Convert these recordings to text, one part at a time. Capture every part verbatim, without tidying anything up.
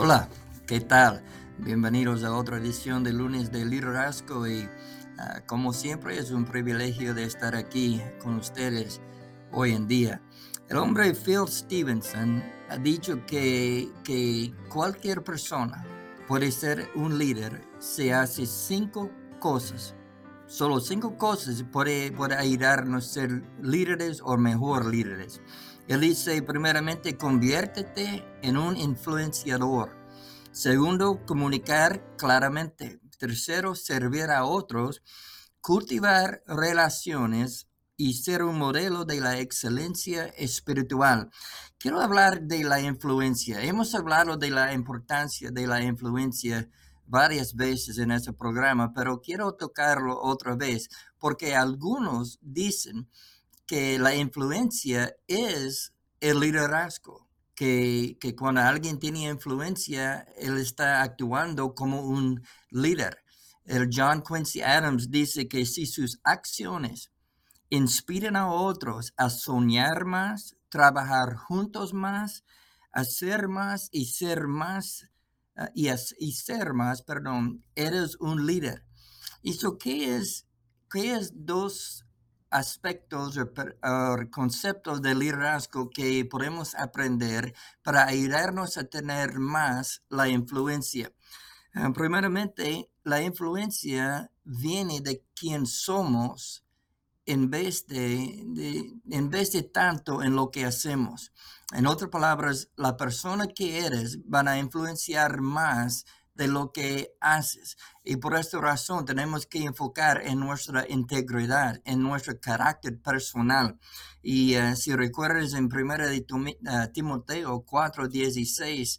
Hola, ¿qué tal? Bienvenidos a otra edición de Lunes de Liderazgo y uh, como siempre es un privilegio de estar aquí con ustedes hoy en día. El hombre Phil Stevenson ha dicho que, que cualquier persona puede ser un líder si hace cinco cosas. Solo cinco cosas puede, puede ayudarnos a ser líderes o mejor líderes. Él dice, primeramente, conviértete en un influenciador. Segundo, comunicar claramente. Tercero, servir a otros. Cultivar relaciones y ser un modelo de la excelencia espiritual. Quiero hablar de la influencia. Hemos hablado de la importancia de la influencia varias veces en este programa, pero quiero tocarlo otra vez porque algunos dicen que la influencia es el liderazgo, que, que cuando alguien tiene influencia, él está actuando como un líder. El John Quincy Adams dice que si sus acciones inspiran a otros a soñar más, trabajar juntos más, hacer más y ser más, uh, y, y ser más, perdón, eres un líder. ¿Y so qué es, qué es dos aspectos o, o conceptos de liderazgo que podemos aprender para ayudarnos a tener más la influencia? Uh, primeramente, la influencia viene de quién somos en vez de, de, en vez de tanto en lo que hacemos. En otras palabras, la persona que eres van a influenciar más de lo que haces. Y por esta razón tenemos que enfocar en nuestra integridad, en nuestro carácter personal. Y uh, si recuerdas en primera de uh, Timoteo cuatro dieciséis,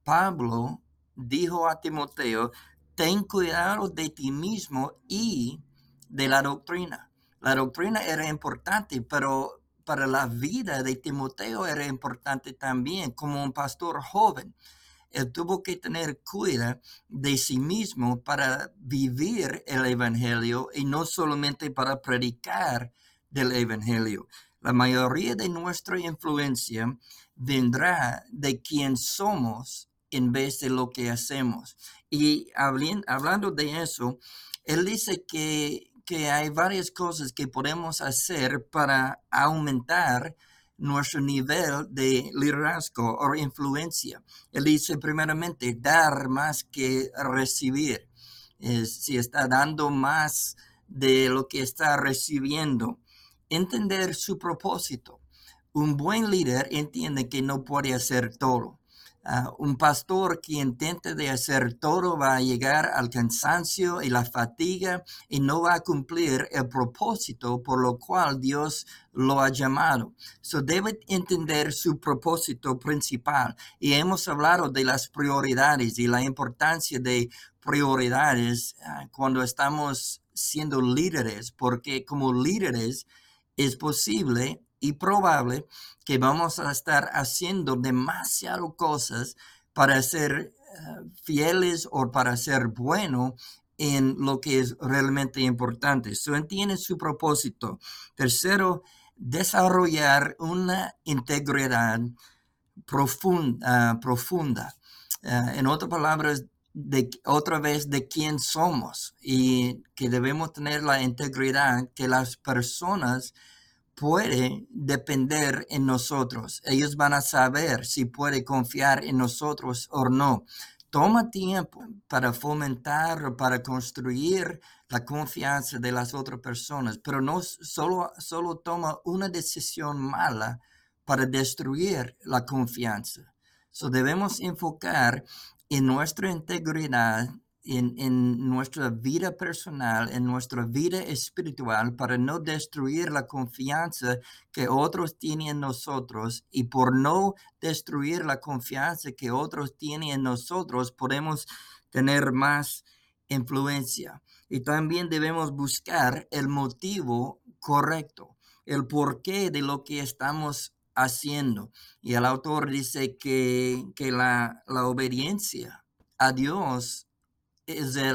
Pablo dijo a Timoteo, ten cuidado de ti mismo y de la doctrina. La doctrina era importante, pero para la vida de Timoteo era importante también. Como un pastor joven, él tuvo que tener cuidado de sí mismo para vivir el evangelio y no solamente para predicar del evangelio. La mayoría de nuestra influencia vendrá de quién somos en vez de lo que hacemos. Y hablando de eso, él dice que que hay varias cosas que podemos hacer para aumentar nuestro nivel de liderazgo o influencia. Él dice primeramente dar más que recibir. Eh, si está dando más de lo que está recibiendo, entender su propósito. Un buen líder entiende que no puede hacer todo. Uh, un pastor que intente de hacer todo va a llegar al cansancio y la fatiga y no va a cumplir el propósito por lo cual Dios lo ha llamado. So debe entender su propósito principal. Y hemos hablado de las prioridades y la importancia de prioridades uh, cuando estamos siendo líderes, porque como líderes es posible y probable que vamos a estar haciendo demasiado cosas para ser uh, fieles o para ser bueno en lo que es realmente importante. So, entiende su propósito. Tercero, desarrollar una integridad profunda. Uh, profunda. Uh, en otras palabras, de, otra vez de quién somos y que debemos tener la integridad que las personas puede depender en nosotros. Ellos van a saber si puede confiar en nosotros o no. Toma tiempo para fomentar o para construir la confianza de las otras personas, pero no solo, solo toma una decisión mala para destruir la confianza. So debemos enfocar en nuestra integridad, En, en nuestra vida personal, en nuestra vida espiritual, para no destruir la confianza que otros tienen en nosotros, y por no destruir la confianza que otros tienen en nosotros, podemos tener más influencia. Y también debemos buscar el motivo correcto, el porqué de lo que estamos haciendo. Y el autor dice que, que la, la obediencia a Dios es el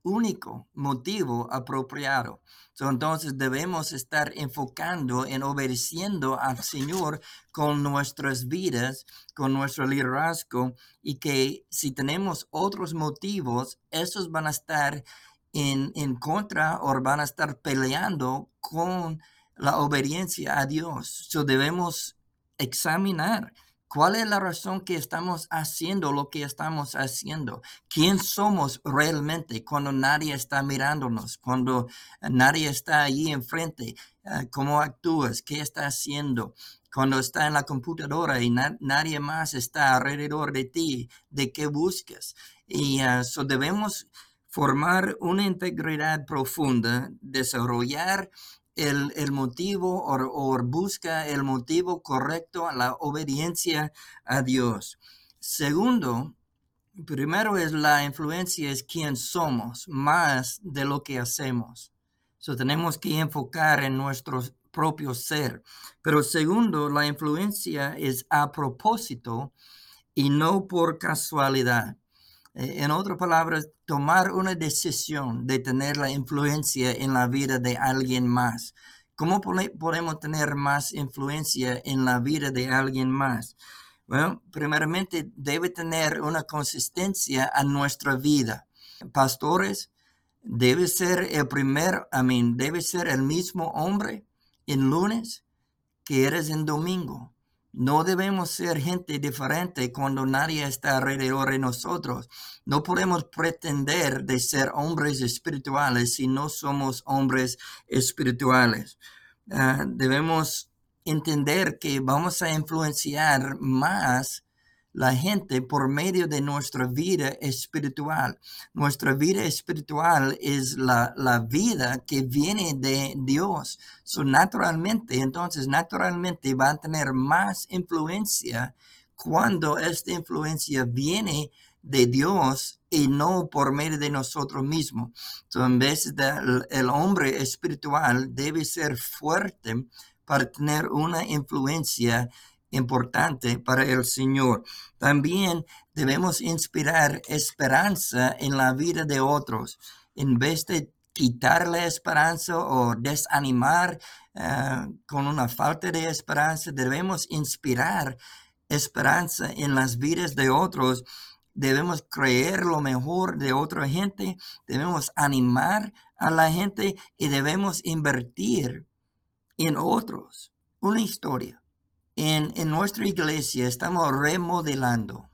único motivo apropiado. So, entonces debemos estar enfocando en obedeciendo al Señor con nuestras vidas, con nuestro liderazgo, y que si tenemos otros motivos, esos van a estar en, en contra o van a estar peleando con la obediencia a Dios. So, debemos examinar cuál es la razón que estamos haciendo lo que estamos haciendo. ¿Quién somos realmente cuando nadie está mirándonos? Cuando nadie está allí enfrente. Uh, ¿Cómo actúas? ¿Qué estás haciendo? Cuando está en la computadora y na nadie más está alrededor de ti, ¿de qué buscas? Y uh, so debemos formar una integridad profunda, desarrollar el, el motivo o, o busca el motivo correcto a la obediencia a Dios. Segundo, primero es la influencia, es quién somos, más de lo que hacemos. So, tenemos que enfocar en nuestro propio ser. Pero segundo, la influencia es a propósito y no por casualidad. En otras palabras, tomar una decisión de tener la influencia en la vida de alguien más. ¿Cómo podemos tener más influencia en la vida de alguien más? Bueno, primeramente debe tener una consistencia a nuestra vida. Pastores, debe ser el primer, I mean, debe ser el mismo hombre en lunes que eres en domingo. No debemos ser gente diferente cuando nadie está alrededor de nosotros. No podemos pretender de ser hombres espirituales si no somos hombres espirituales. Uh, debemos entender que vamos a influenciar más la gente por medio de nuestra vida espiritual. Nuestra vida espiritual es la, la vida que viene de Dios. So, naturalmente, entonces, naturalmente va a tener más influencia cuando esta influencia viene de Dios y no por medio de nosotros mismos. So, en vez de el, el hombre espiritual debe ser fuerte para tener una influencia importante para el Señor. También debemos inspirar esperanza en la vida de otros. En vez de quitarle esperanza o desanimar uh, con una falta de esperanza, debemos inspirar esperanza en las vidas de otros. Debemos creer lo mejor de otra gente, debemos animar a la gente y debemos invertir en otros. Una historia. En, en nuestra iglesia estamos remodelando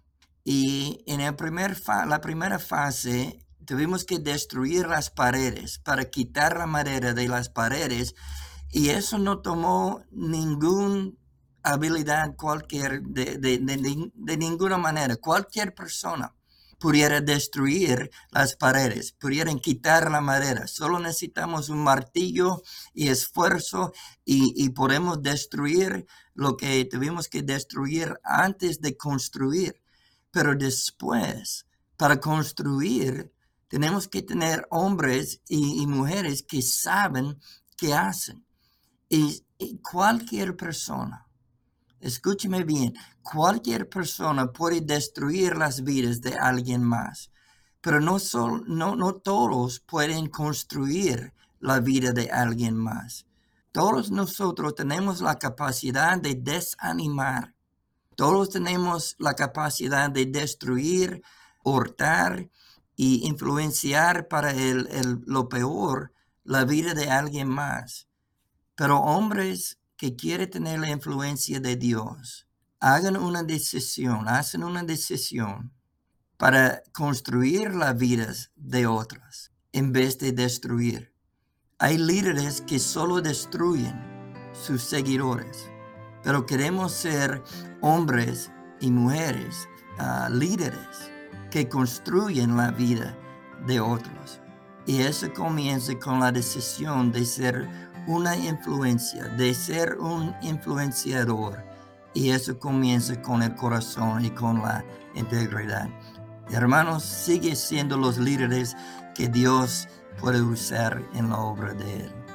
y en el primer fa la primera fase tuvimos que destruir las paredes para quitar la madera de las paredes, y eso no tomó ninguna habilidad cualquier de, de, de, de ninguna manera. Cualquier persona pudiera destruir las paredes, pudieran quitar la madera. Solo necesitamos un martillo y esfuerzo y, y podemos destruir lo que tuvimos que destruir antes de construir. Pero después, para construir, tenemos que tener hombres y, y mujeres que saben qué hacen. Y, y cualquier persona, escúcheme bien, cualquier persona puede destruir las vidas de alguien más, pero no, sol, no, no todos pueden construir la vida de alguien más. Todos nosotros tenemos la capacidad de desanimar. Todos tenemos la capacidad de destruir, hurtar y influenciar para el, el, lo peor la vida de alguien más. Pero hombres que quieren tener la influencia de Dios, hagan una decisión, hacen una decisión para construir las vidas de otras en vez de destruir. Hay líderes que solo destruyen sus seguidores, pero queremos ser hombres y mujeres, uh, líderes que construyen la vida de otros. Y eso comienza con la decisión de ser una influencia, de ser un influenciador. Y eso comienza con el corazón y con la integridad. Hermanos, sigue siendo los líderes que Dios puede usar en la obra de Él.